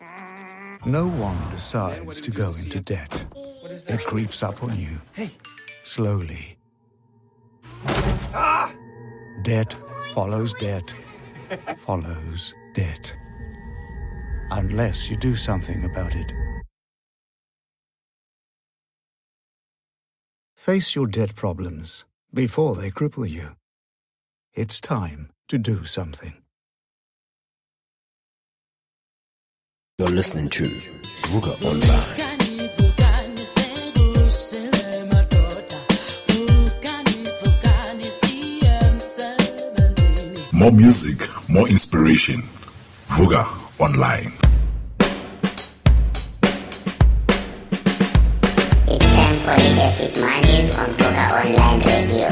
No one decides to go into debt. It creeps up on you. Slowly. Debt follows debt, follows debt. Unless you do something about it. Face your debt problems before they cripple you. It's time to do something. You're listening to Vuga Online. More music, more inspiration. Vuga Online. It's time for Leadership Mondays on Vuga Online Radio.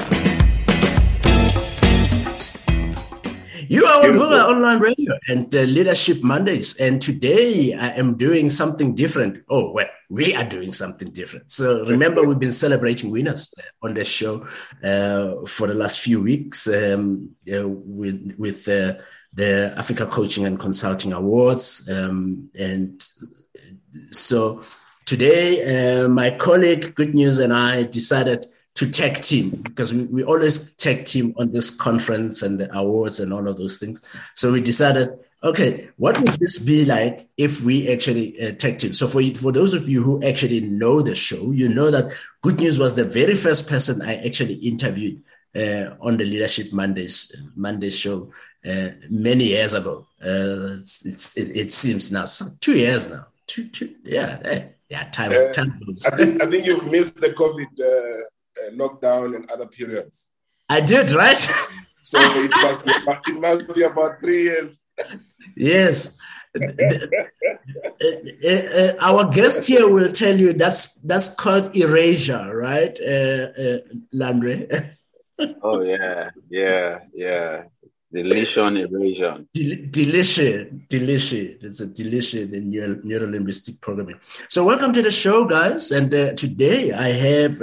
You are on Vuga Online Radio and Leadership Mondays. And today I am doing something different. Oh, well, we are doing something different. So remember, we've been celebrating winners on the show for the last few weeks with the Africa Coaching and Consulting Awards. And so today, my colleague, Good News, and I decided to tag team, because we always tag team on this conference and the awards and all of those things. So we decided, okay, what would this be like if we actually tag team? So for those of you who actually know the show, you know that Good News was the very first person I actually interviewed on the Leadership Mondays show many years ago. It seems now, so 2 years now. Time goes. I think you've missed the COVID lockdown and other periods. I did, right? So it must be about 3 years. Yes. Our guest here will tell you that's called erasure, right, Landry? Oh, yeah. Deletion, erasure. Deletion. It's a deletion in neuro-linguistic programming. So welcome to the show, guys. And today I have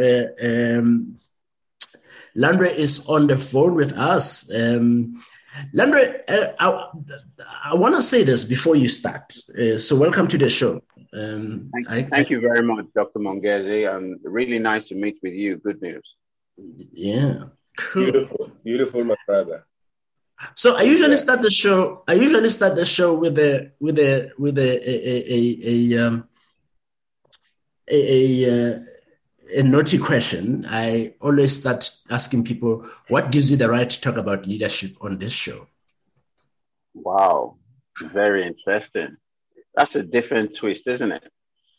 Landry is on the phone with us. Landry, I want to say this before you start. So welcome to the show. Thank you very much, Dr. Mongezi. And really nice to meet with you. Good news. Yeah. Cool. Beautiful, my brother. So I usually start the show. With a naughty question. I always start asking people, what gives you the right to talk about leadership on this show? Wow, very interesting. That's a different twist, isn't it?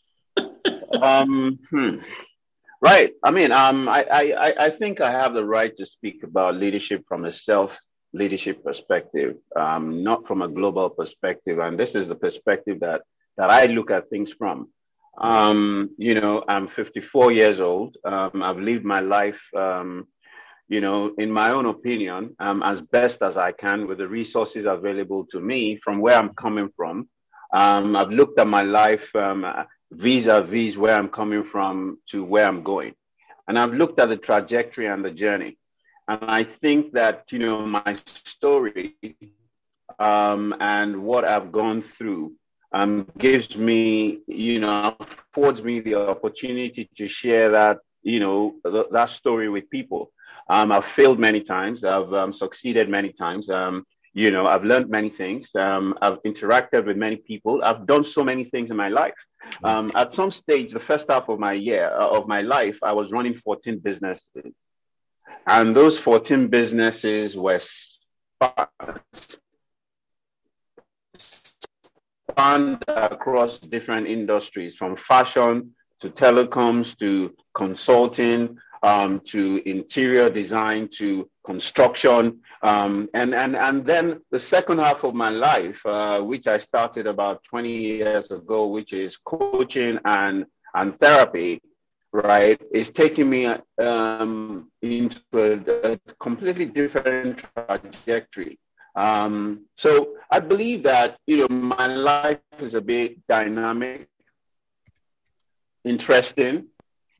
Right. I mean, I think I have the right to speak about leadership from a self-leadership perspective, not from a global perspective. And this is the perspective that I look at things from. I'm 54 years old. I've lived my life, in my own opinion, as best as I can with the resources available to me from where I'm coming from. I've looked at my life vis-a-vis where I'm coming from to where I'm going. And I've looked at the trajectory and the journey. And I think that, my story and what I've gone through gives me, affords me the opportunity to share that, that story with people. I've failed many times. I've succeeded many times. I've learned many things. I've interacted with many people. I've done so many things in my life. At some stage, the first half of my life, I was running 14 businesses. And those 14 businesses were spanned across different industries, from fashion to telecoms to consulting, to interior design to construction. And then the second half of my life, which I started about 20 years ago, which is coaching and therapy, right, is taking me into a completely different trajectory. So I believe that, my life is a bit dynamic, interesting,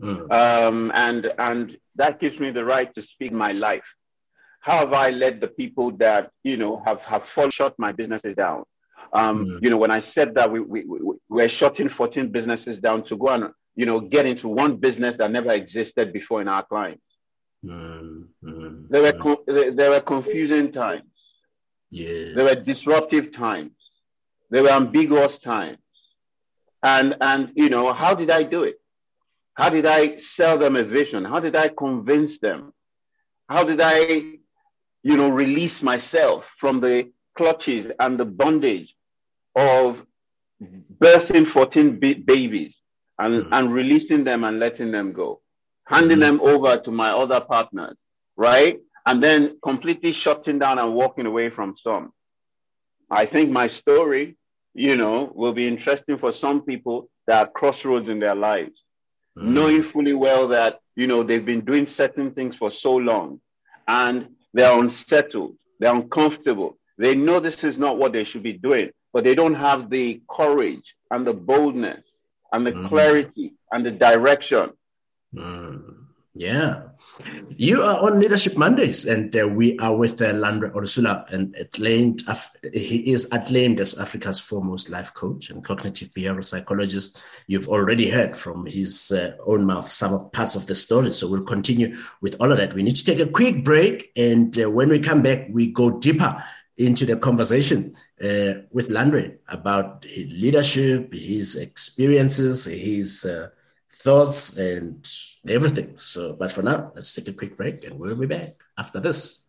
and that gives me the right to speak my life. How have I led the people that, have fallen short my businesses down? When I said that we're shutting 14 businesses down to go and, get into one business that never existed before in our clients. There were confusing times. Yeah. There were disruptive times. There were ambiguous times. And how did I do it? How did I sell them a vision? How did I convince them? How did I, release myself from the clutches and the bondage of birthing 14 babies and releasing them and letting them go, handing them over to my other partners, right? And then completely shutting down and walking away from some. I think my story, will be interesting for some people that are crossroads in their lives, knowing fully well that, they've been doing certain things for so long and they're unsettled, they're uncomfortable. They know this is not what they should be doing, but they don't have the courage and the boldness and the clarity and the direction. Yeah. You are on Leadership Mondays, and we are with Landry Olusula, and he is acclaimed as Africa's foremost life coach and cognitive behavioral psychologist. You've already heard from his own mouth some parts of the story, so we'll continue with all of that. We need to take a quick break, and when we come back, we go deeper into the conversation with Landry about his leadership, his experiences, his thoughts, and everything. So, but for now, let's take a quick break and we'll be back after this.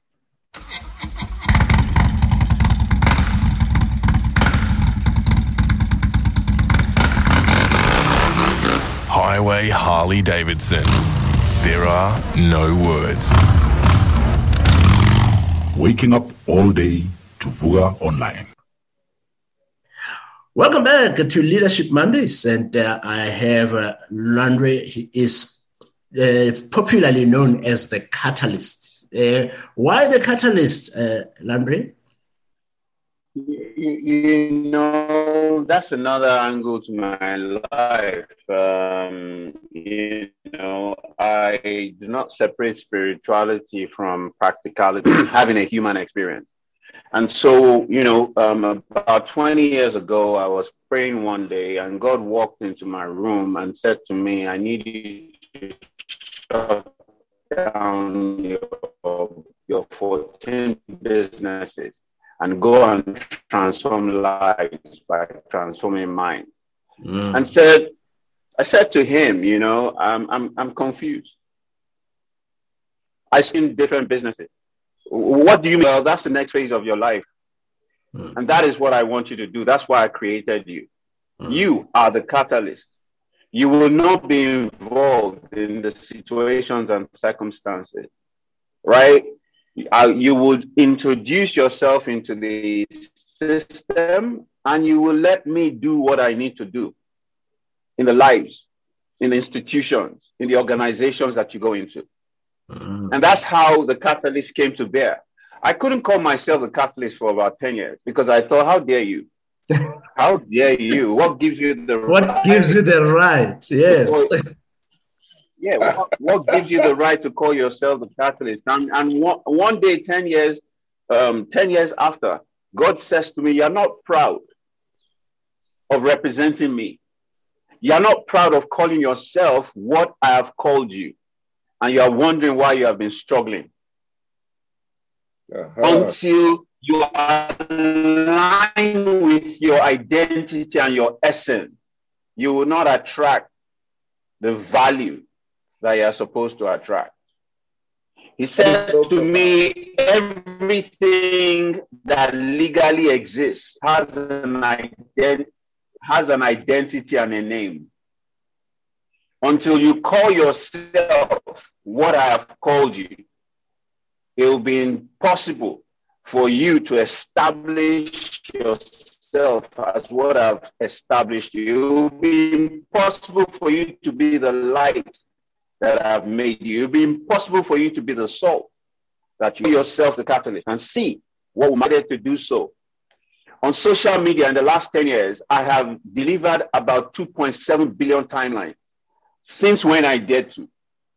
Highway Harley Davidson. There are no words. Waking up all day to Vuga Online. Welcome back to Leadership Mondays, and I have Landry. He is popularly known as the Catalyst. Why the Catalyst, Landry? That's another angle to my life. I do not separate spirituality from practicality, having a human experience. And so, about 20 years ago, I was praying one day and God walked into my room and said to me, I need you to shut down your 14 businesses and go and transform lives by transforming minds. And I said to him, I'm confused. I seen different businesses. What do you mean? Well, that's the next phase of your life. And that is what I want you to do. That's why I created you. You are the catalyst. You will not be involved in the situations and circumstances, right? You would introduce yourself into the system and you will let me do what I need to do in the lives, in the institutions, in the organizations that you go into. And that's how the catalyst came to bear. I couldn't call myself a catalyst for about 10 years because I thought, how dare you? How dare you? What gives you the right? What gives you the right? Yes. What gives you the right to call yourself the catalyst? And one day, 10 years after, God says to me, you're not proud of representing me. You're not proud of calling yourself what I have called you. And you are wondering why you have been struggling. Until you align with your identity and your essence, you will not attract the value that you are supposed to attract. He said to me, everything that legally exists has an identity and a name. Until you call yourself what I have called you, it will be impossible for you to establish yourself as what I've established you. It will be impossible for you to be the light that I've made you. It will be impossible for you to be the salt that you yourself, the catalyst, and see what we might to do so. On social media in the last 10 years, I have delivered about 2.7 billion timelines. Since when I dared to.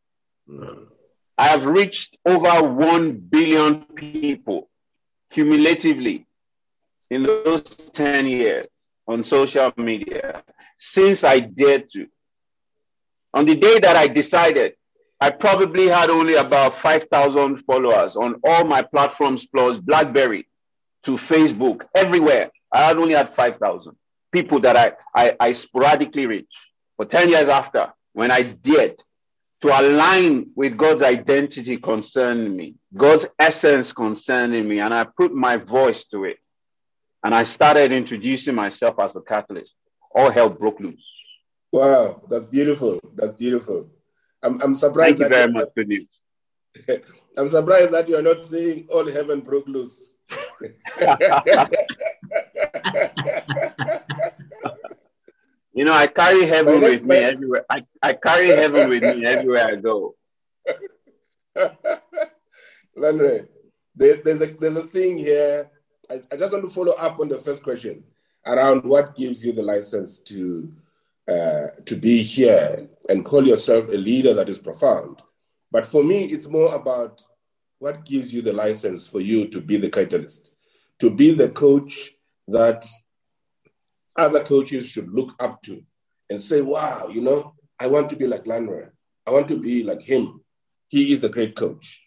I have reached over 1 billion people cumulatively in those 10 years on social media since I dared to. On the day that I decided, I probably had only about 5,000 followers on all my platforms, plus BlackBerry to Facebook, everywhere. I had only had 5,000 people that I sporadically reached. But 10 years after, when I dared to align with God's identity concerning me, God's essence concerning me, and I put my voice to it, and I started introducing myself as the catalyst, all hell broke loose. Wow, that's beautiful. That's beautiful. I'm surprised. Thank you very much, good news. I'm surprised that you are not saying all heaven broke loose. You know, I carry heaven with me everywhere. I carry heaven with me everywhere I go. Lanre, there's a thing here. I just want to follow up on the first question around what gives you the license to be here and call yourself a leader that is profound. But for me, it's more about what gives you the license for you to be the catalyst, to be the coach that other coaches should look up to and say, wow, you know, I want to be like Lanre. I want to be like him. He is a great coach.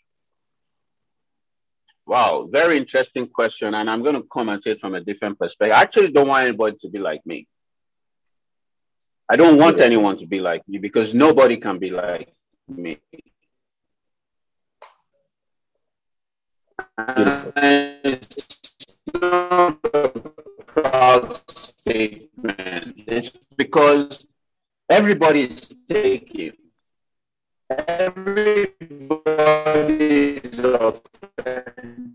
Wow, very interesting question. And I'm going to commentate from a different perspective. I actually don't want anybody to be like me. I don't want anyone to be like me because nobody can be like me. It's not a proud statement. It's because everybody is taking. Everybody is authentic.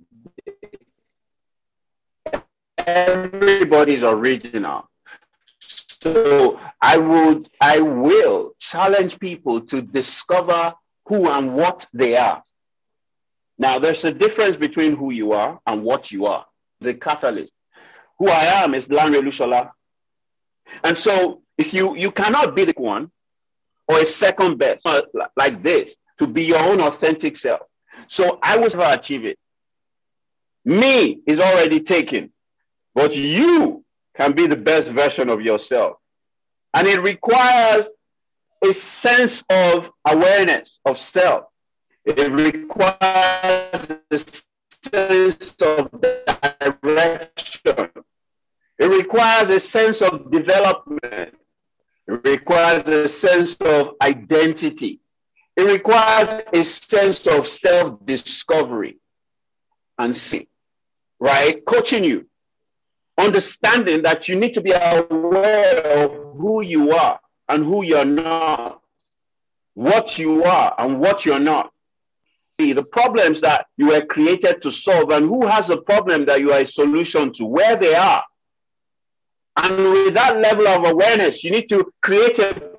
Everybody's original. So I will challenge people to discover who and what they are. Now, there's a difference between who you are and what you are. The catalyst. Who I am is Lanre Lushola. And so if you cannot be the one or a second best like this to be your own authentic self. So I will never achieve it. Me is already taken, but you can be the best version of yourself. And it requires a sense of awareness of self. It requires a sense of direction. It requires a sense of development. It requires a sense of identity. It requires a sense of self-discovery and see, right? Coaching you. Understanding that you need to be aware of who you are and who you're not, what you are and what you're not. The problems that you were created to solve and who has a problem that you are a solution to, where they are. And with that level of awareness, you need to create a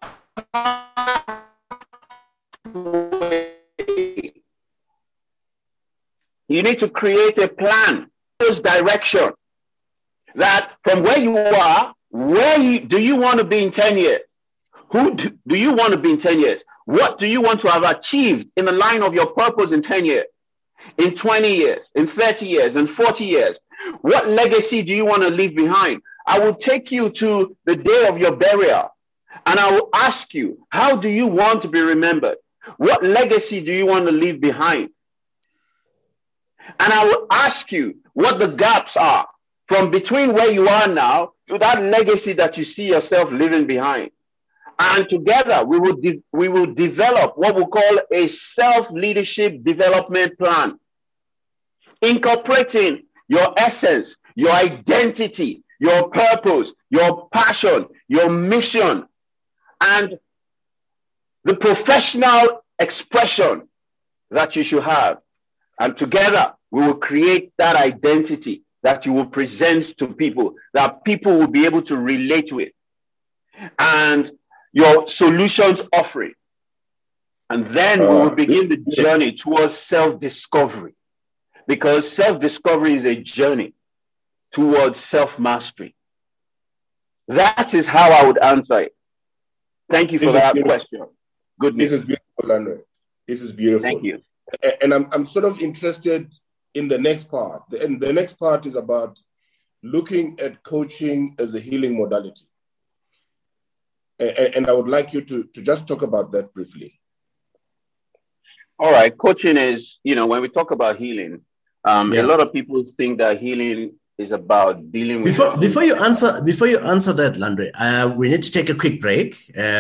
plan, direction. That from where you are, do you want to be in 10 years? Who do you want to be in 10 years? What do you want to have achieved in the line of your purpose in 10 years, in 20 years, in 30 years, in 40 years? What legacy do you want to leave behind? I will take you to the day of your burial and I will ask you, how do you want to be remembered? What legacy do you want to leave behind? And I will ask you what the gaps are from between where you are now to that legacy that you see yourself leaving behind. And together we will develop what we call a self-leadership development plan, incorporating your essence, your identity, your purpose, your passion, your mission, and the professional expression that you should have. And together we will create that identity that you will present to people, that people will be able to relate with, and your solutions offering. And then we will begin the journey towards self-discovery, because self-discovery is a journey towards self-mastery. That is how I would answer it. Thank you for that question. Goodness. This is beautiful, Lanre. This is beautiful. Thank you. And I'm sort of interested in the next part. And the next part is about looking at coaching as a healing modality. And I would like you to just talk about that briefly. All right. Coaching is, when we talk about healing, a lot of people think that healing is about dealing with. Before you answer that, Landry, we need to take a quick break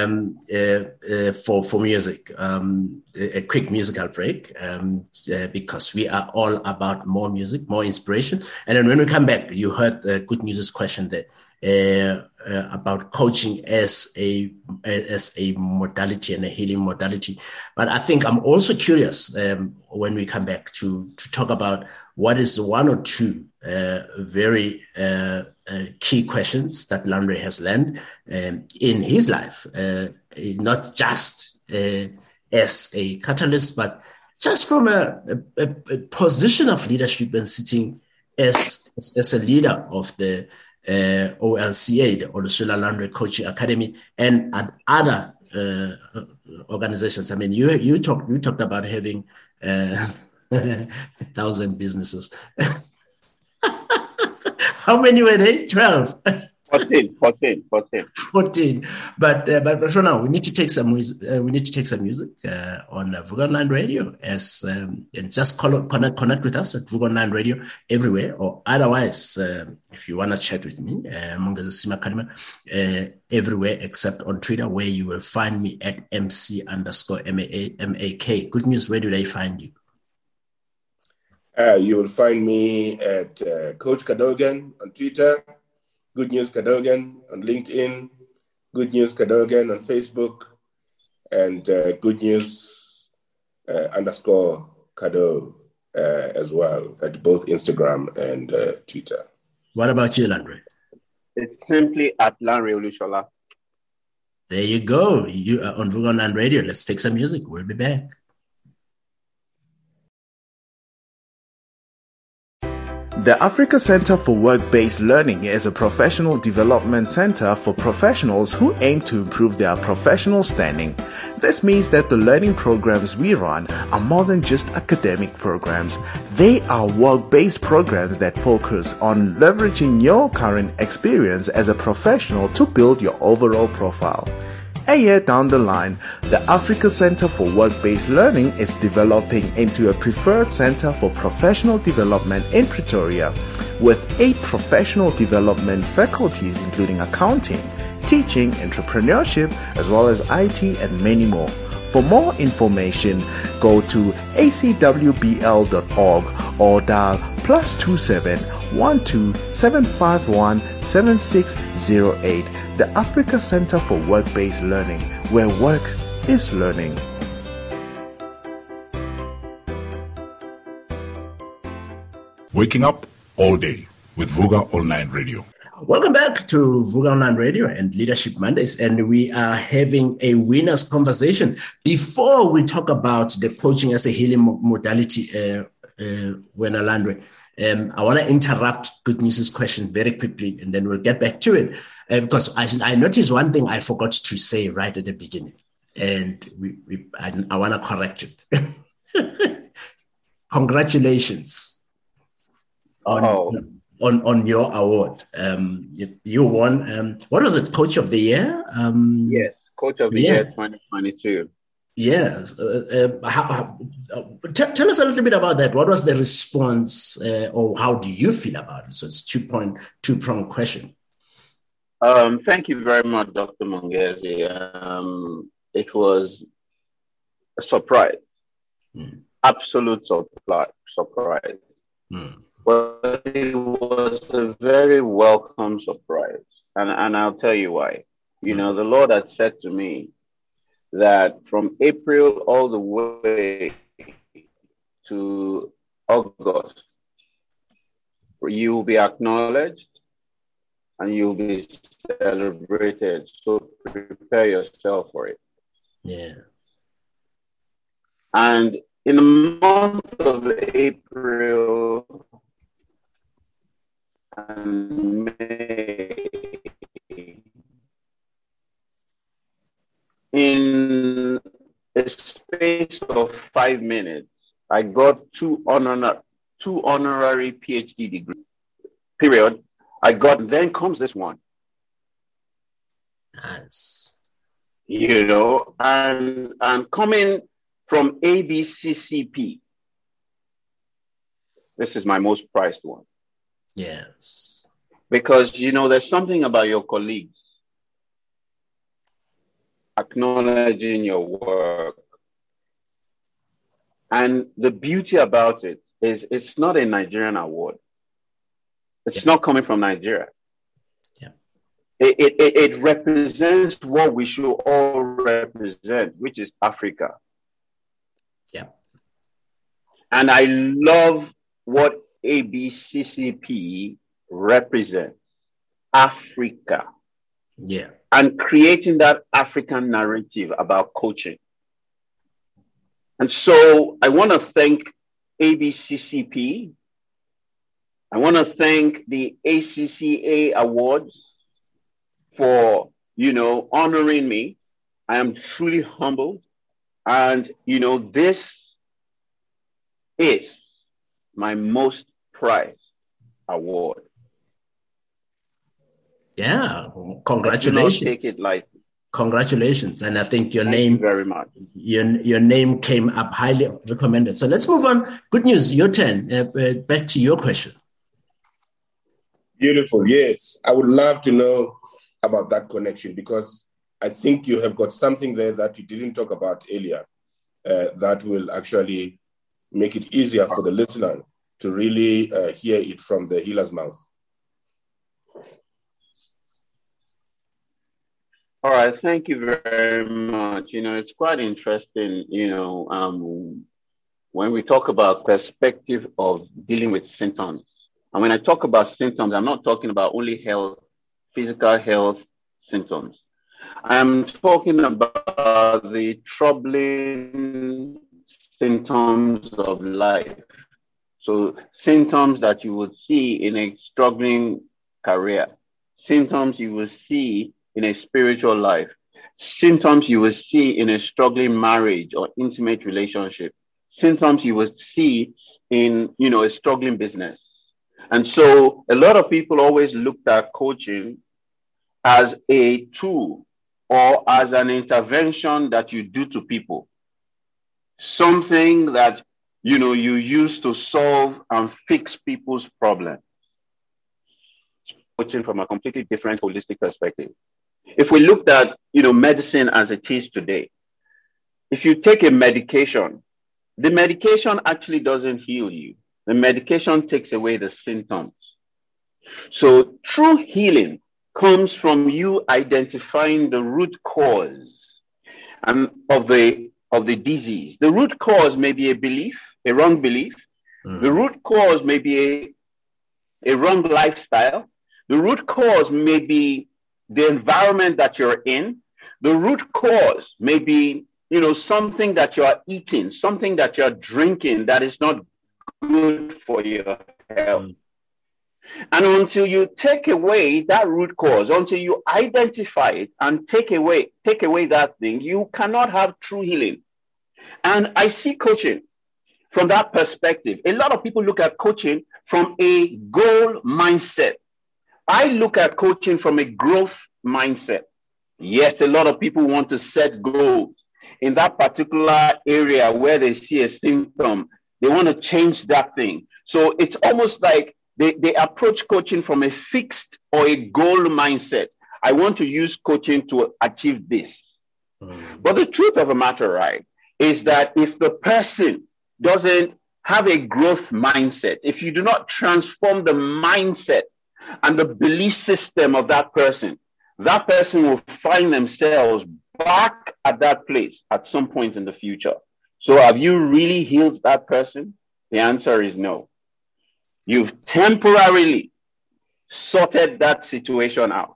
for music, a quick musical break, because we are all about more music, more inspiration. And then when we come back, you heard Good News' question there about coaching as a modality and a healing modality. But I think I'm also curious when we come back to talk about what is one or two very key questions that Landry has learned in his life, not just as a catalyst, but just from a position of leadership and sitting as a leader of the OLCA, the Olusola Landry Coaching Academy, and at other organizations. I mean, you talked about having 1,000 businesses. How many were they? 12. 14. But for now, we need to take some music. On Vuga Online Radio, and just connect with us at Vuga Online Radio everywhere. Or otherwise, if you want to chat with me, everywhere except on Twitter, where you will find me at MC_MAK. Good News. Where do they find you? You will find me at Coach Cadogan on Twitter, Good News Cadogan on LinkedIn, Good News Cadogan on Facebook, and Good News _Cado as well at both Instagram and Twitter. What about you, Landry? It's simply at Landry Olusola. There you go. You are on Vuga Online Radio. Let's take some music. We'll be back. The Africa Center for Work-Based Learning is a professional development center for professionals who aim to improve their professional standing. This means that the learning programs we run are more than just academic programs. They are work-based programs that focus on leveraging your current experience as a professional to build your overall profile. A year down the line, the Africa Center for Work-Based Learning is developing into a preferred center for professional development in Pretoria, with 8 professional development faculties including accounting, teaching, entrepreneurship, as well as IT and many more. For more information, go to acwbl.org or dial +27 12 751 7608. The Africa Center for Work-Based Learning, where work is learning. Waking up all day with Vuga Online Radio. Welcome back to Vuga Online Radio and Leadership Mondays, and we are having a winners conversation. Before we talk about the coaching as a healing modality, Wena Landry, I want to interrupt Good News' question very quickly, and then we'll get back to it. Because I noticed one thing I forgot to say right at the beginning, and I want to correct it. Congratulations on your award. You won. What was it? Coach of the Year? Yes, Coach of the Year 2022. Yes. Tell us a little bit about that. What was the response, or how do you feel about it? So it's two-pronged question. Thank you very much, Dr. Mongezi. It was a surprise, absolute surprise. But it was a very welcome surprise, and I'll tell you why. The Lord had said to me that from April all the way to August, you will be acknowledged and you'll be celebrated. So prepare yourself for it. Yeah. And in the month of April and May, in a space of 5 minutes, I got two honorary PhD degrees, period. I got, then comes this one. Nice. You know, and coming from ABCCP, this is my most prized one. Yes. Because, you know, there's something about your colleagues acknowledging your work. And the beauty about it is it's not a Nigerian award. It's not coming from Nigeria. It represents what we should all represent, which is Africa. Yeah. And I love what ABCCP represents, Africa. Yeah. And creating that African narrative about coaching. And so I want to thank ABCCP. I want to thank the ACCA Awards for, you know, honoring me. I am truly humbled. And, you know, this is my most prized award. Yeah. Congratulations. Do not take it lightly. Congratulations. And I think your Thank name, you very much. Your name came up highly recommended. So let's move on. Good news. Your turn. Back to your question. Beautiful. Yes. I would love to know about that connection, because I think you have got something there that you didn't talk about earlier that will actually make it easier for the listener to really hear it from the healer's mouth. All right. Thank you very much. You know, it's quite interesting, you know, when we talk about perspective of dealing with symptoms. And when I talk about symptoms, I'm not talking about only health, physical health symptoms. I'm talking about the troubling symptoms of life. So symptoms that you would see in a struggling career, symptoms you will see in a spiritual life, symptoms you will see in a struggling marriage or intimate relationship, symptoms you will see in, you know, a struggling business. And so a lot of people always looked at coaching as a tool or as an intervention that you do to people, something that, you know, you use to solve and fix people's problems. Coaching from a completely different holistic perspective. If we looked at, you know, medicine as it is today, if you take a medication, the medication actually doesn't heal you. The medication takes away the symptoms. So true healing comes from you identifying the root cause of the disease. The root cause may be a belief, a wrong belief. The root cause may be a wrong lifestyle. The root cause may be the environment that you're in. The root cause may be, you know, something that you're eating, something that you're drinking that is not good for your health. And until you take away that root cause, until you identify it and take away that thing, you cannot have true healing. And I see coaching from that perspective. A lot of people look at coaching from a goal mindset. I look at coaching from a growth mindset. Yes, a lot of people want to set goals in that particular area where they see a symptom. They want to change that thing. So it's almost like they approach coaching from a fixed or a goal mindset. I want to use coaching to achieve this. But the truth of the matter, right, is that if the person doesn't have a growth mindset, if you do not transform the mindset and the belief system of that person will find themselves back at that place at some point in the future. So have you really healed that person? The answer is no. You've temporarily sorted that situation out.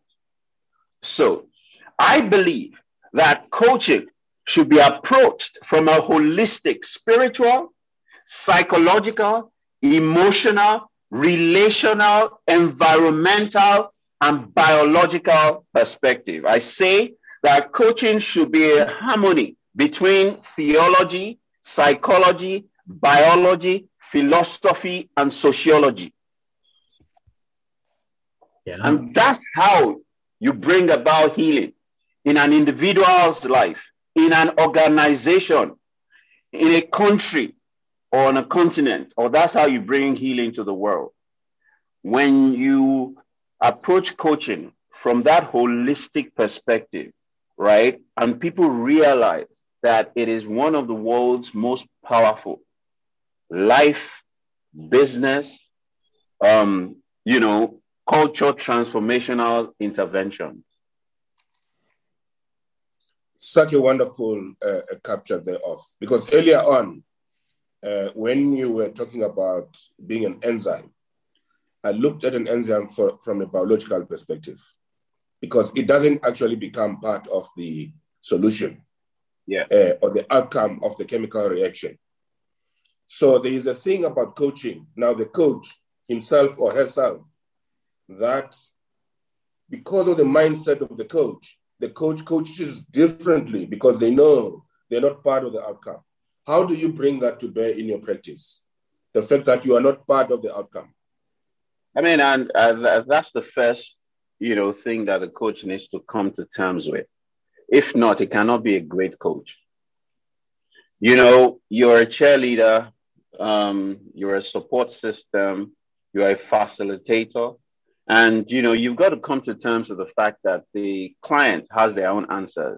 So I believe that coaching should be approached from a holistic, spiritual, psychological, emotional, relational, environmental, and biological perspective. I say that coaching should be a harmony between theology, psychology, biology, philosophy, and sociology. Yeah. And that's how you bring about healing in an individual's life, in an organization, in a country, or on a continent, or that's how you bring healing to the world. When you approach coaching from that holistic perspective, right? And people realize that it is one of the world's most powerful life, business, culture transformational interventions. Such a wonderful capture thereof, because earlier on, when you were talking about being an enzyme, I looked at an enzyme from a biological perspective, because it doesn't actually become part of the solution or the outcome of the chemical reaction. So there is a thing about coaching. Now the coach himself or herself, that because of the mindset of the coach coaches differently because they know they're not part of the outcome. How do you bring that to bear in your practice? The fact that you are not part of the outcome. I mean, and that's the first, thing that the coach needs to come to terms with. If not, he cannot be a great coach. You're a cheerleader, you're a support system, you're a facilitator. And, you've got to come to terms with the fact that the client has their own answers.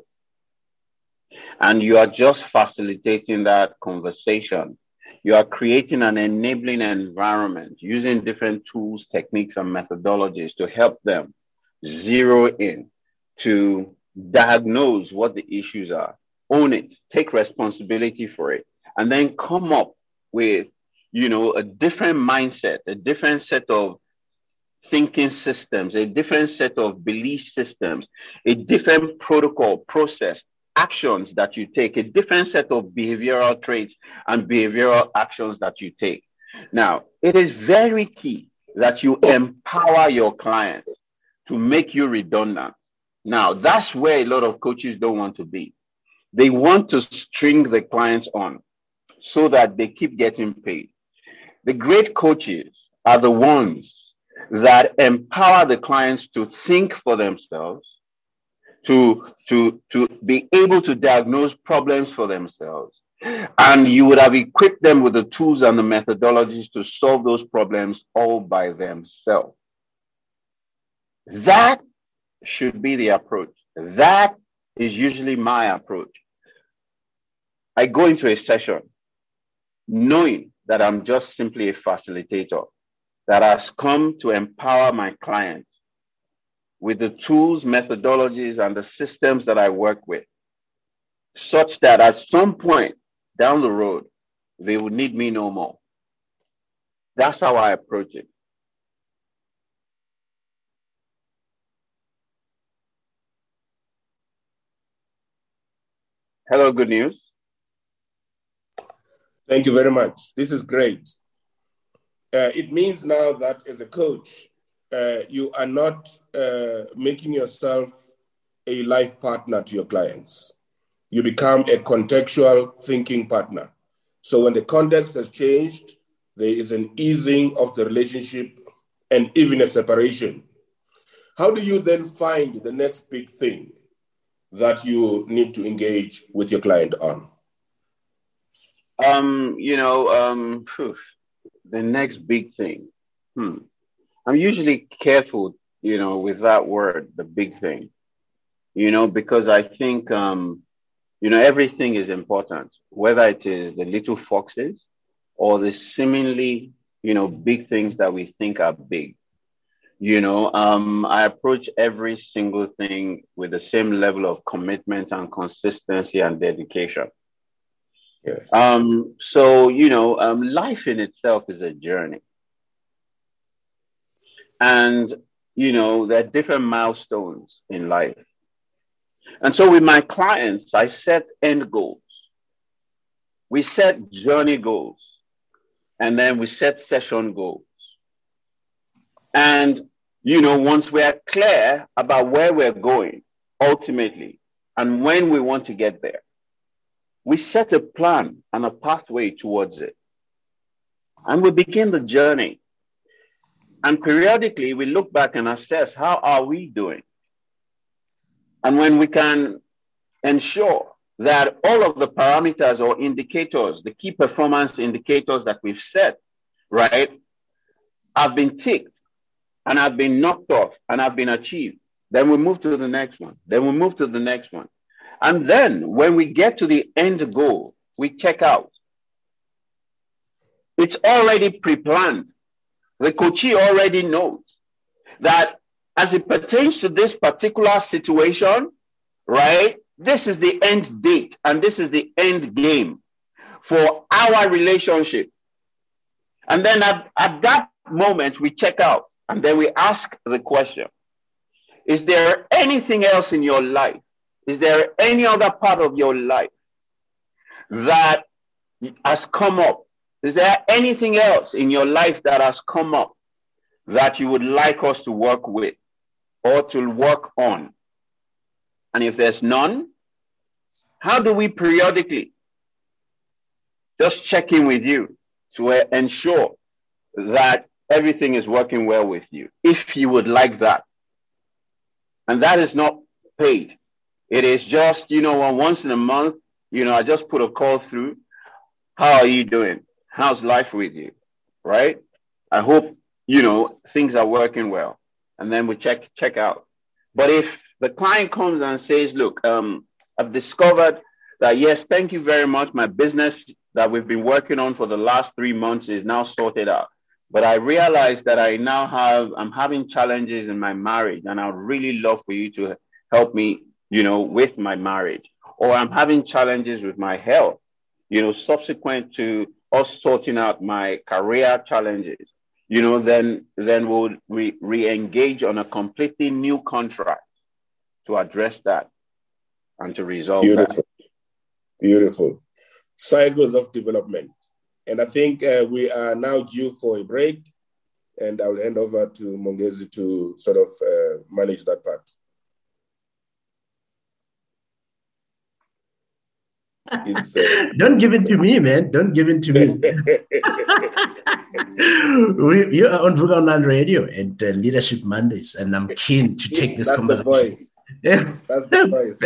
And you are just facilitating that conversation. You are creating an enabling environment using different tools, techniques, and methodologies to help them zero in, to diagnose what the issues are, own it, take responsibility for it, and then come up with, a different mindset, a different set of thinking systems, a different set of belief systems, a different protocol, process, actions that you take, a different set of behavioral traits and behavioral actions that you take. Now, it is very key that you empower your client to make you redundant. Now, that's where a lot of coaches don't want to be. They want to string the clients on so that they keep getting paid. The great coaches are the ones that empower the clients to think for themselves, to be able to diagnose problems for themselves. And you would have equipped them with the tools and the methodologies to solve those problems all by themselves. That should be the approach. That is usually my approach. I go into a session knowing that I'm just simply a facilitator that has come to empower my client with the tools, methodologies, and the systems that I work with, such that at some point down the road, they will need me no more. That's how I approach it. Hello, good news. Thank you very much. This is great. It means now that as a coach, you are not making yourself a life partner to your clients. You become a contextual thinking partner. So when the context has changed, there is an easing of the relationship and even a separation. How do you then find the next big thing that you need to engage with your client on? The next big thing. I'm usually careful, with that word, the big thing, because I think, everything is important, whether it is the little foxes or the seemingly, big things that we think are big. I approach every single thing with the same level of commitment and consistency and dedication. Yes. Life in itself is a journey. And, there are different milestones in life. And so with my clients, I set end goals. We set journey goals. And then we set session goals. And, once we are clear about where we're going ultimately and when we want to get there, we set a plan and a pathway towards it. And we begin the journey. And periodically, we look back and assess, how are we doing? And when we can ensure that all of the parameters or indicators, the key performance indicators that we've set, right, have been ticked and have been knocked off and have been achieved, then we move to the next one. Then we move to the next one. And then when we get to the end goal, we check out. It's already pre-planned. The coachee already knows that as it pertains to this particular situation, right, this is the end date and this is the end game for our relationship. And then at that moment, we check out and then we ask the question, is there anything else in your life? Is there any other part of your life that has come up? Is there anything else in your life that has come up that you would like us to work with or to work on? And if there's none, how do we periodically just check in with you to ensure that everything is working well with you, if you would like that? And that is not paid. It is just, once in a month, I just put a call through. How are you doing? How's life with you? Right? I hope, things are working well. And then we check out. But if the client comes and says, look, I've discovered that, yes, thank you very much. My business that we've been working on for the last 3 months is now sorted out. But I realized that I'm having challenges in my marriage, and I would really love for you to help me, with my marriage. Or I'm having challenges with my health, subsequent to us sorting out my career challenges, then we'll re-engage on a completely new contract to address that and to resolve that. Beautiful. Cycles of development. And I think we are now due for a break, and I'll hand over to Mongezi to sort of manage that part. Don't give it to me, man. Don't give it to me. You are on Vuga Online Radio and Leadership Mondays, and I'm keen to take this conversation. That's the voice.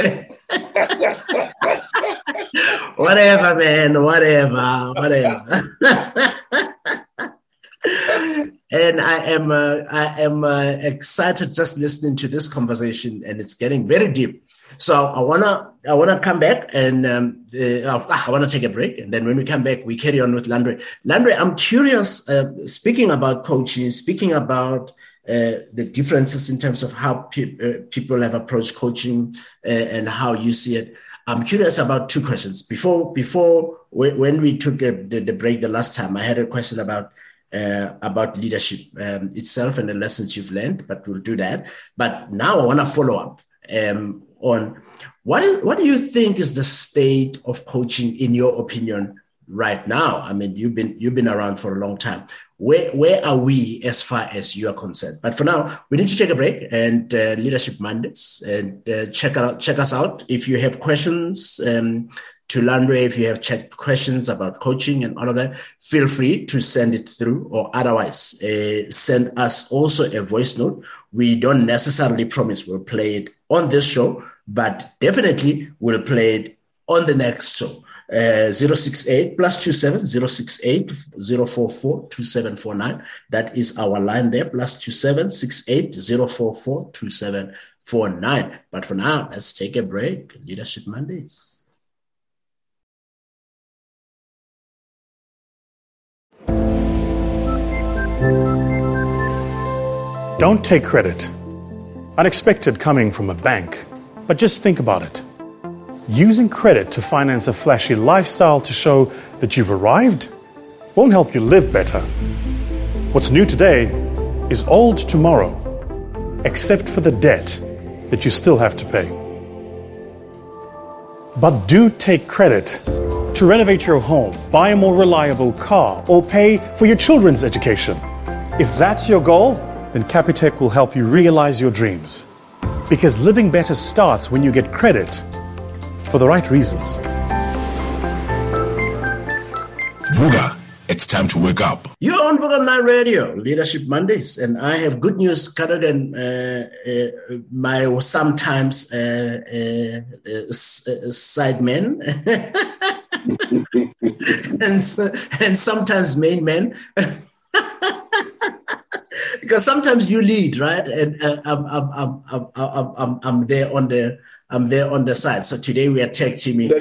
Whatever, man. Whatever. And I am excited just listening to this conversation, and it's getting very deep. So I wanna come back and I wanna take a break, and then when we come back, we carry on with Landry. Landry, I'm curious. Speaking about coaching, speaking about the differences in terms of how people have approached coaching and how you see it. I'm curious about two questions. Before when we took the break the last time, I had a question about leadership itself and the lessons you've learned, but we'll do that. But now I want to follow up on what do you think is the state of coaching in your opinion right now? I mean, you've been around for a long time. Where are we as far as you are concerned? But for now, we need to take a break and Leadership Mondays, and check us out. If you have questions to Landry, if you have questions about coaching and all of that, feel free to send it through, or otherwise send us also a voice note. We don't necessarily promise we'll play it on this show, but definitely we'll play it on the next show. 068 +27 068 044 2749. That is our line there, +27 68 044 2749. But for now, let's take a break. Leadership Mondays. Don't take credit. Unexpected coming from a bank. But just think about it. Using credit to finance a flashy lifestyle to show that you've arrived won't help you live better. What's new today is old tomorrow, except for the debt that you still have to pay. But do take credit to renovate your home, buy a more reliable car, or pay for your children's education. If that's your goal, then Capitec will help you realize your dreams. Because living better starts when you get credit for the right reasons. Vuga at It's time to wake up. You're on Vuga Online Radio, Leadership Mondays, and I have good news, Cadogan, my sometimes sidemen and sometimes main men. Because sometimes you lead, right? And I'm there on the side. So today we are tag teaming.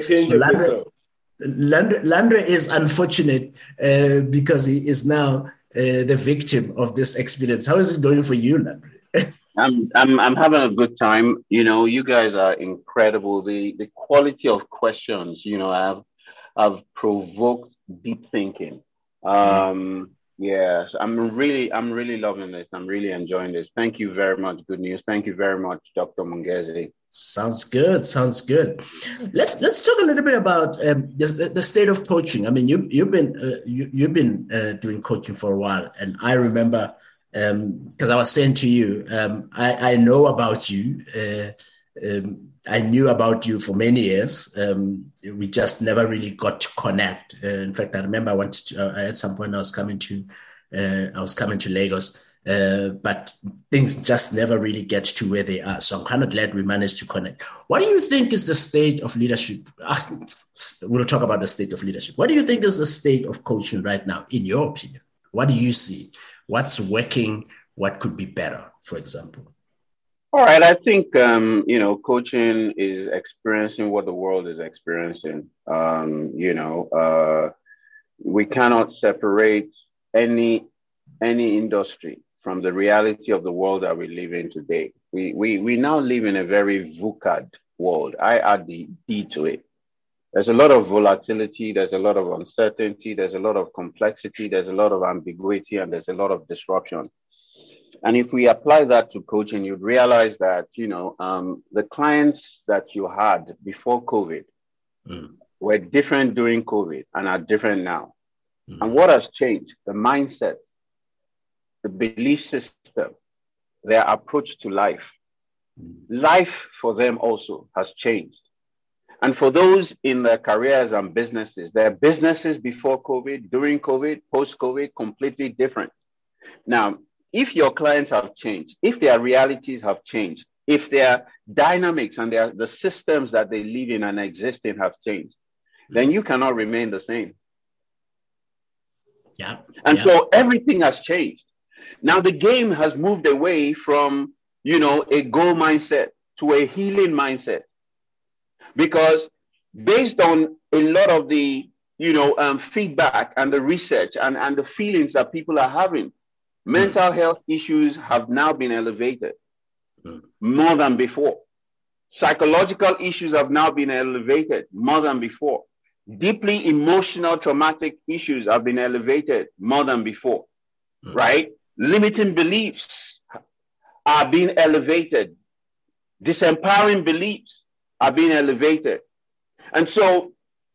Landre is unfortunate because he is now the victim of this experience. How is it going for you, Landre? I'm having a good time. You know, you guys are incredible. The quality of questions, you know, have provoked deep thinking. Yes, I'm really loving this. I'm really enjoying this. Thank you very much. Good news. Thank you very much, Dr. Mungezi. Sounds good. Let's talk a little bit about the state of coaching. I mean, you've been doing coaching for a while, and I remember because I was saying to you, I know about you. I knew about you for many years. We just never really got to connect. In fact, I remember at some point I was coming to Lagos. But things just never really get to where they are. So I'm kind of glad we managed to connect. What do you think is the state of leadership? We'll talk about the state of leadership. What do you think is the state of coaching right now, in your opinion? What do you see? What's working? What could be better, for example? All right. I think, coaching is experiencing what the world is experiencing. We cannot separate any industry from the reality of the world that we live in today. We now live in a very VUCA'd world. I add the D to it. There's a lot of volatility, there's a lot of uncertainty, there's a lot of complexity, there's a lot of ambiguity, and there's a lot of disruption. And if we apply that to coaching, you'd realize that, the clients that you had before COVID were different during COVID and are different now. And what has changed? The mindset, the belief system, their approach to life. Life for them also has changed. And for those in their careers and businesses, their businesses before COVID, during COVID, post-COVID, completely different. Now, if your clients have changed, if their realities have changed, if their dynamics and the systems that they live in and exist in have changed, then you cannot remain the same. So everything has changed. Now the game has moved away from, a goal mindset to a healing mindset. Because based on a lot of the, feedback and the research and the feelings that people are having, mental health issues have now been elevated more than before. Psychological issues have now been elevated more than before. Deeply emotional, traumatic issues have been elevated more than before, right? Limiting beliefs are being elevated. Disempowering beliefs are being elevated. And so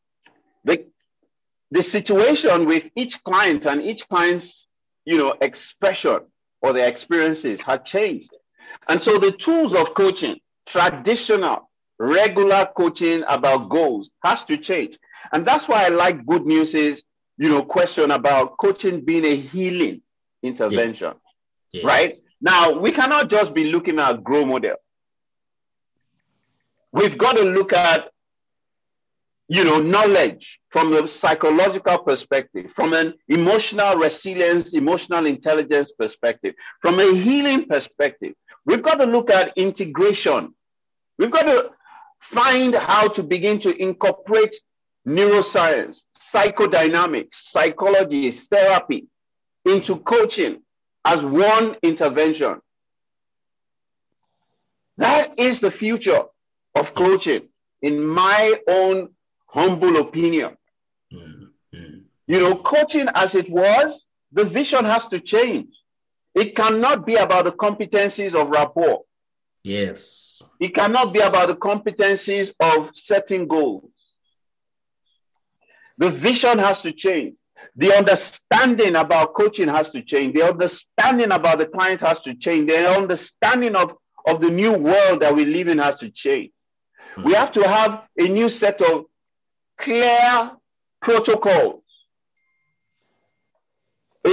the situation with each client and each client's, expression or their experiences had changed. And so the tools of coaching, traditional, regular coaching about goals has to change. And that's why I like Good News' question about coaching being a healing intervention, right? Now, we cannot just be looking at Grow model. We've got to look at, knowledge from a psychological perspective, from an emotional resilience, emotional intelligence perspective, from a healing perspective. We've got to look at integration. We've got to find how to begin to incorporate neuroscience, psychodynamics, psychology, therapy into coaching as one intervention. That is the future of coaching, in my own humble opinion. Coaching as it was, the vision has to change. It cannot be about the competencies of rapport. Yes. It cannot be about the competencies of setting goals. The vision has to change. The understanding about coaching has to change. The understanding about the client has to change. The understanding of the new world that we live in has to change. We have to have a new set of clear protocols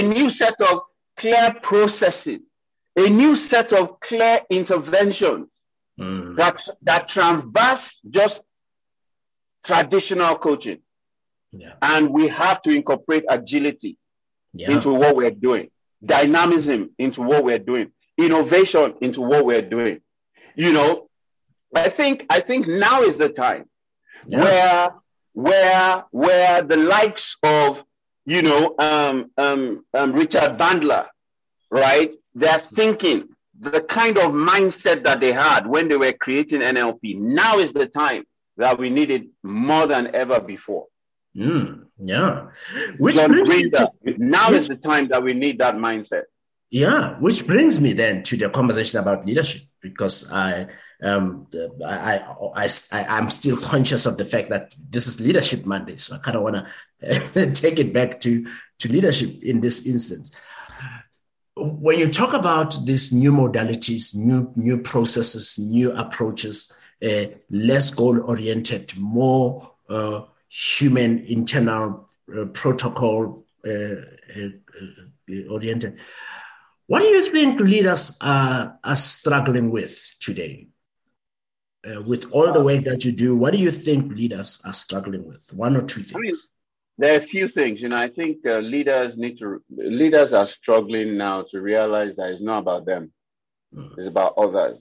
a new set of clear processes, a new set of clear interventions that traverse just traditional coaching. Yeah. And we have to incorporate agility into what we're doing, dynamism into what we're doing, innovation into what we're doing. You know, I think now is the time where the likes of, you know, Richard Bandler, right? They're thinking the kind of mindset that they had when they were creating NLP. Now is the time that we need it more than ever before. Now is the time that we need that mindset. Yeah, which brings me then to the conversation about leadership, because I'm still conscious of the fact that this is Leadership Monday, so I kind of want to take it back to leadership in this instance. When you talk about these new modalities, new processes, new approaches, less goal-oriented, more human internal protocol oriented, what do you think leaders are struggling with today? With all the work that you do, what do you think leaders are struggling with? One or two things? I mean, there are a few things. You know, I think leaders are struggling now to realize that it's not about them. It's about others.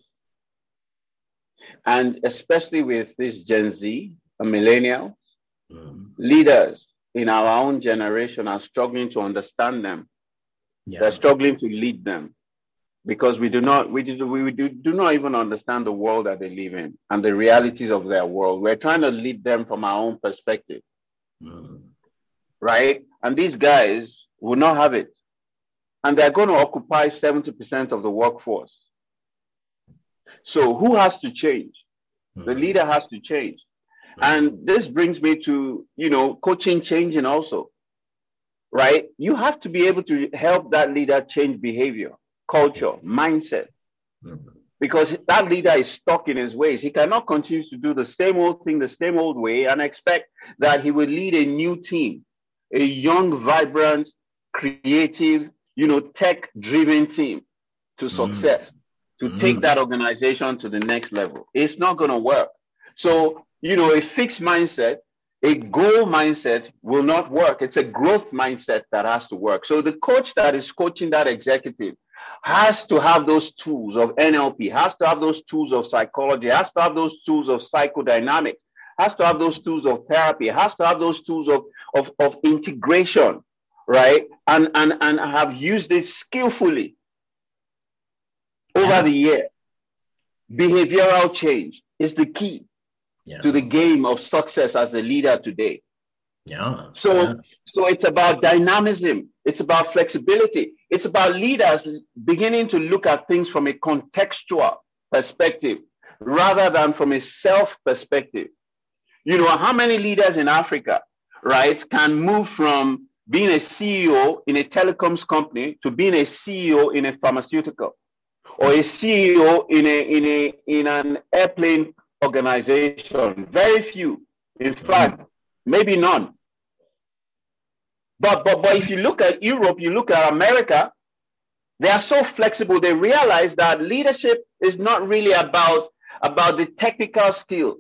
And especially with this Gen Z, a millennial, leaders in our own generation are struggling to understand them. They're struggling to lead them because we do not even understand the world that they live in and the realities of their world. We're trying to lead them from our own perspective, right? And these guys will not have it. And they're going to occupy 70% of the workforce. So who has to change? The leader has to change. And this brings me to, you know, coaching changing also, right? You have to be able to help that leader change behavior, culture, mindset, because that leader is stuck in his ways. He cannot continue to do the same old thing, the same old way, and expect that he will lead a new team, a young, vibrant, creative, you know, tech-driven team to success, to take that organization to the next level. It's not going to work. So, you know, a fixed mindset, a goal mindset will not work. It's a growth mindset that has to work. So the coach that is coaching that executive has to have those tools of NLP, has to have those tools of psychology, has to have those tools of psychodynamics, has to have those tools of therapy, has to have those tools of integration, right? And have used it skillfully over the year. Behavioral change is the key to the game of success as a leader today. So it's about dynamism. It's about flexibility. It's about leaders beginning to look at things from a contextual perspective rather than from a self perspective. You know, how many leaders in Africa, right, can move from being a CEO in a telecoms company to being a CEO in a pharmaceutical or a CEO in an airplane organization? Very few. In fact, maybe none. But if you look at Europe, you look at America, they are so flexible. They realize that leadership is not really about the technical skills.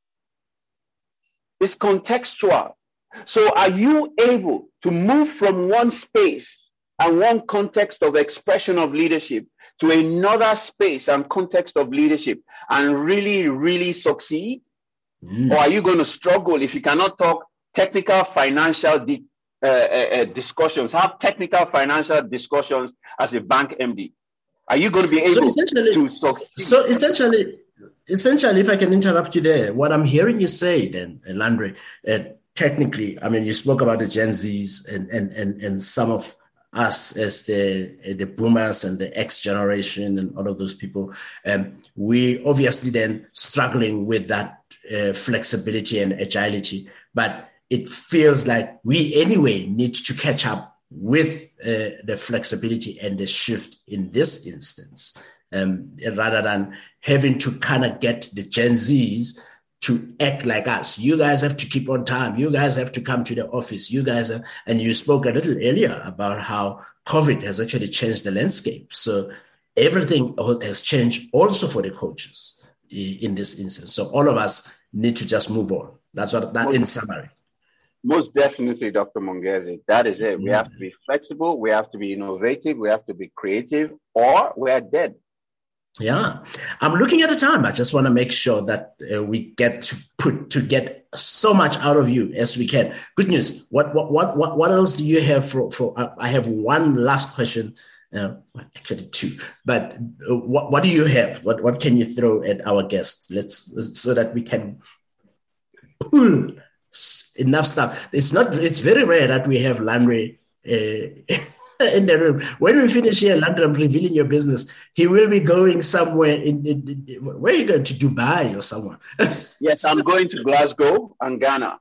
It's contextual. So are you able to move from one space and one context of expression of leadership to another space and context of leadership and really, really succeed? Or are you going to struggle if you cannot talk technical financial discussions, have technical financial discussions as a bank MD? Are you going to be able to succeed? So essentially, if I can interrupt you there, what I'm hearing you say then, Landry, technically, I mean, you spoke about the Gen Zs and some of us as the boomers and the X generation and all of those people. We obviously then struggling with that flexibility and agility, but it feels like we anyway need to catch up with the flexibility and the shift in this instance, rather than having to kind of get the Gen Zs to act like us. You guys have to keep on time. You guys have to come to the office. You guys are, and you spoke a little earlier about how COVID has actually changed the landscape. So everything has changed also for the coaches in this instance. So all of us need to just move on. That's what that in summary. Most definitely, Dr. Mongezi. That is it. We have to be flexible. We have to be innovative. We have to be creative, or we are dead. Yeah, I'm looking at the time. I just want to make sure that we get to get so much out of you as we can. Good news. What else do you have for? I have one last question. Actually two. But what do you have? What can you throw at our guests? So that we can pull enough stuff. It's very rare that we have Landry in the room. When we finish here, Landry, I'm revealing your business. He will be going somewhere where are you going to? Dubai or somewhere? Yes, I'm going to Glasgow and Ghana.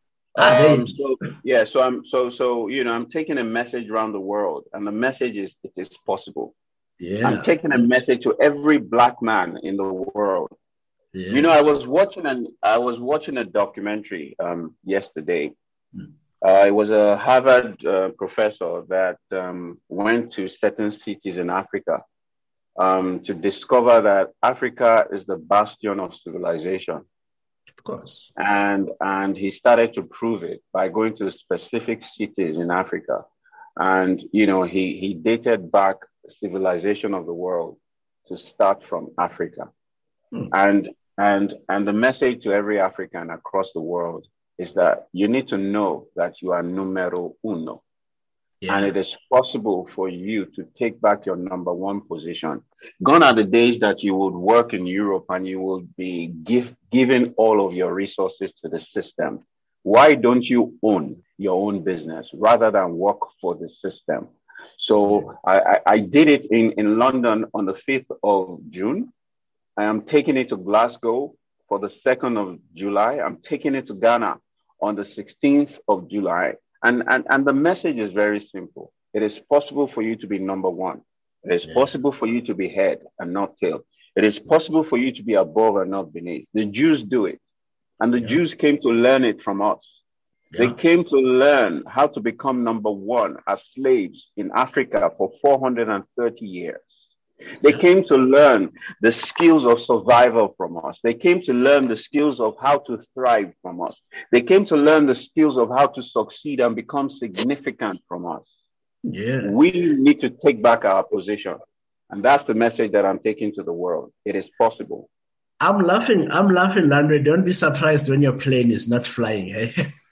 So I'm taking a message around the world, and the message is it is possible. Yeah. I'm taking a message to every Black man in the world. Yeah. I was watching a documentary yesterday. It was a Harvard professor that went to certain cities in Africa to discover that Africa is the bastion of civilization. Of course. And he started to prove it by going to specific cities in Africa. And, he dated back the civilization of the world to start from Africa. And the message to every African across the world is that you need to know that you are numero uno. Yeah. And it is possible for you to take back your number one position. Gone are the days that you would work in Europe and you will be giving all of your resources to the system. Why don't you own your own business rather than work for the system? So I did it in London on the 5th of June. I am taking it to Glasgow for the 2nd of July. I'm taking it to Ghana on the 16th of July. And the message is very simple. It is possible for you to be number one. It is possible for you to be head and not tail. It is possible for you to be above and not beneath. The Jews do it. And the Jews came to learn it from us. They came to learn how to become number one as slaves in Africa for 430 years. They came to learn the skills of survival from us. They came to learn the skills of how to thrive from us. They came to learn the skills of how to succeed and become significant from us. Yeah. We need to take back our position. And that's the message that I'm taking to the world. It is possible. I'm laughing, Landry. Don't be surprised when your plane is not flying. Eh?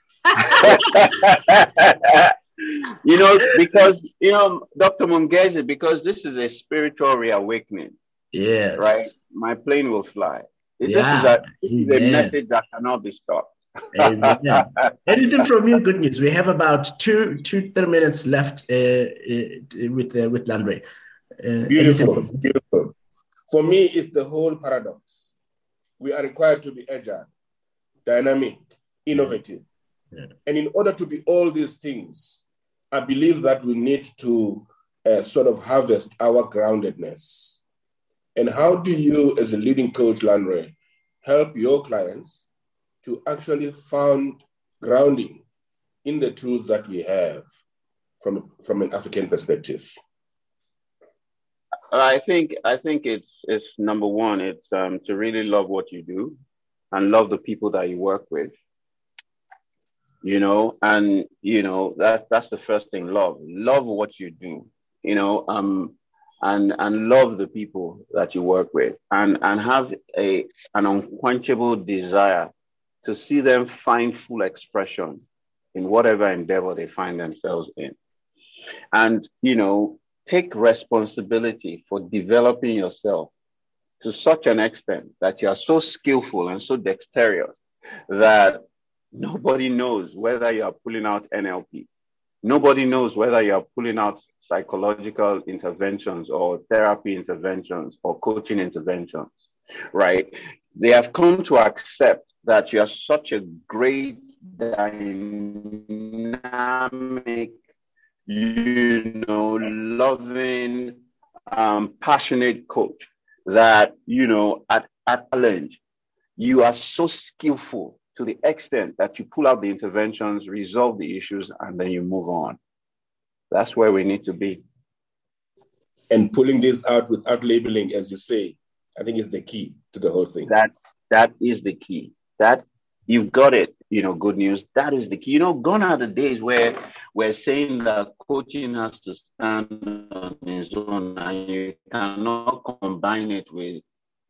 Because Dr. Mongezi, because this is a spiritual reawakening. Yes. Right? My plane will fly. This is a message that cannot be stopped. Anything from you? Good news. We have about 3 minutes left with Landry. Beautiful. For me, it's the whole paradox. We are required to be agile, dynamic, innovative. Yeah. And in order to be all these things, I believe that we need to sort of harvest our groundedness. And how do you, as a leading coach, Landry, help your clients to actually find grounding in the truths that we have from an African perspective? I think it's number one, it's to really love what you do and love the people that you work with. That's the first thing. Love what you do, and love the people that you work with, and have an unquenchable desire to see them find full expression in whatever endeavor they find themselves in. And, take responsibility for developing yourself to such an extent that you are so skillful and so dexterous that nobody knows whether you are pulling out NLP. Nobody knows whether you are pulling out psychological interventions or therapy interventions or coaching interventions, right? They have come to accept that you are such a great, dynamic, loving, passionate coach that, at challenge, you are so skillful to the extent that you pull out the interventions, resolve the issues, and then you move on. That's where we need to be. And pulling this out without labeling, as you say, I think is the key to the whole thing. That is the key. That you've got it, good news. That is the key. Gone are the days where we're saying that coaching has to stand on its own and you cannot combine it with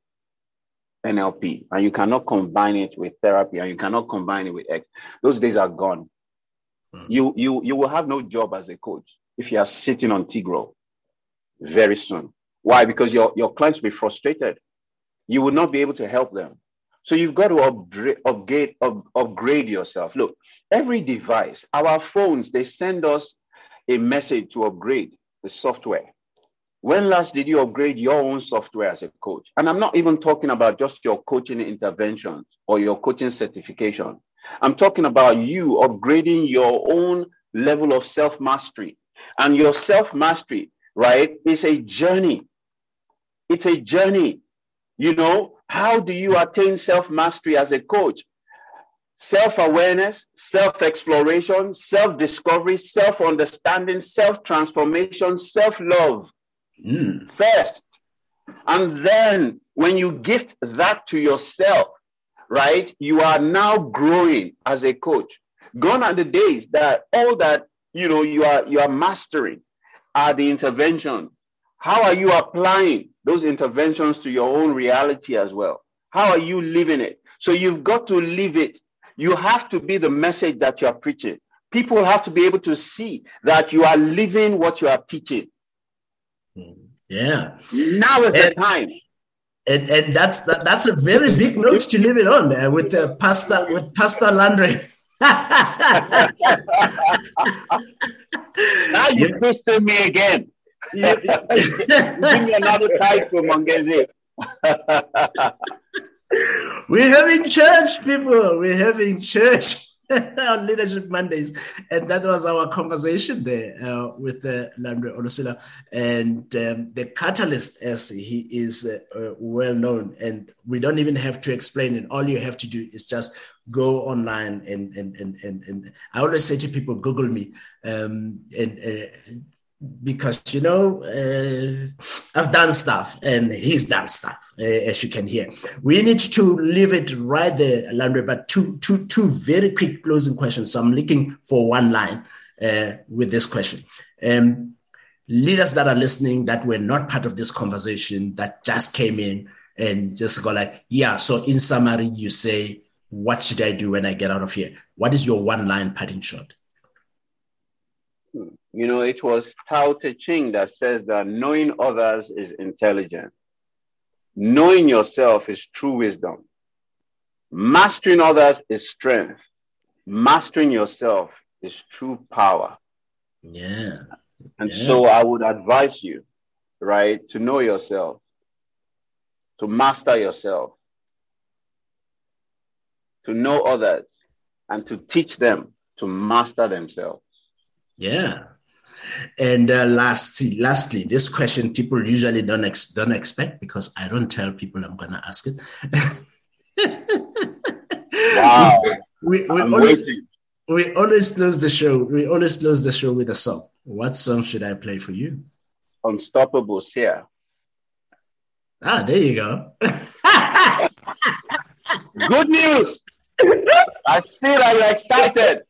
NLP, and you cannot combine it with therapy, and you cannot combine it with X. Those days are gone. You will have no job as a coach if you are sitting on Tigro very soon. Why? Because your clients will be frustrated. You will not be able to help them. So you've got to upgrade yourself. Look, every device, our phones, they send us a message to upgrade the software. When last did you upgrade your own software as a coach? And I'm not even talking about just your coaching interventions or your coaching certification. I'm talking about you upgrading your own level of self-mastery. And your self-mastery, right, is a journey. It's a journey. How do you attain self-mastery as a coach? Self-awareness, self-exploration, self-discovery, self-understanding, self-transformation, self-love. First. And then when you gift that to yourself, right, you are now growing as a coach. Gone are the days that all that you are mastering are the interventions. How are you applying those interventions to your own reality as well? How are you living it? So you've got to live it. You have to be the message that you are preaching. People have to be able to see that you are living what you are teaching. Yeah. Now is the time. And that's a very big note to leave it on with Pastor Landry. Now you twisted me again. Give me another title, Mongezi. We're having church, people. We're having church on Leadership Mondays. And that was our conversation there with Landry Olusila. And the catalyst, as he is well known, and we don't even have to explain it. All you have to do is just go online and I always say to people, Google me. Because, I've done stuff and he's done stuff, as you can hear. We need to leave it right there, Landry, but two very quick closing questions. So I'm looking for one line with this question. Leaders that are listening that were not part of this conversation, that just came in and just go like, yeah, so in summary, you say, what should I do when I get out of here? What is your one-line parting shot? It was Tao Te Ching that says that knowing others is intelligence. Knowing yourself is true wisdom. Mastering others is strength. Mastering yourself is true power. Yeah. And so I would advise you, right, to know yourself, to master yourself, to know others, and to teach them to master themselves. Yeah. And lastly, this question people usually don't expect because I don't tell people I'm going to ask it. Wow. We always close the show. We always close the show with a song. What song should I play for you? Unstoppable Sia. There you go. Good news. I see that you're excited.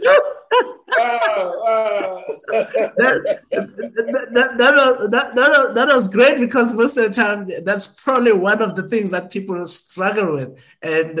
That was great because most of the time that's probably one of the things that people struggle with, and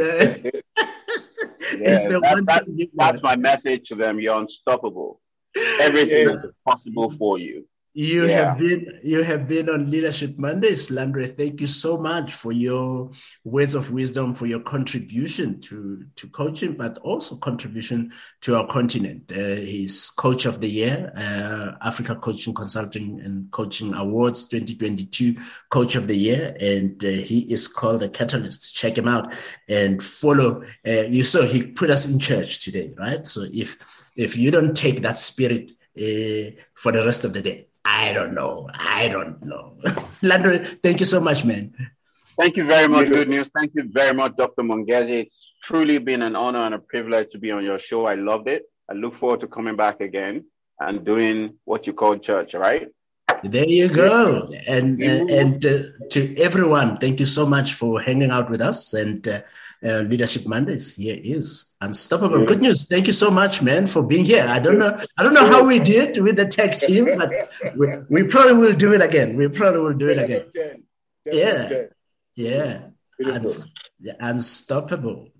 that's my message to them. You're unstoppable. Everything is possible for you. You have been on Leadership Mondays, Landry. Thank you so much for your words of wisdom, for your contribution to coaching, but also contribution to our continent. He's Coach of the Year, Africa Coaching Consulting and Coaching Awards 2022 Coach of the Year, and he is called a Catalyst. Check him out and follow. You saw he put us in church today, right? So if you don't take that spirit for the rest of the day, I don't know. Landry, thank you so much, man. Thank you very much, Good News. Thank you very much, Dr. Mongezi. It's truly been an honor and a privilege to be on your show. I loved it. I look forward to coming back again and doing what you call church, all right? There you go. And to everyone, thank you so much for hanging out with us. And Leadership Mondays here is Unstoppable. Yeah. Good News. Thank you so much, man, for being here. I don't know how we did with the tech team, but we probably will do it again. Yeah. Unstoppable.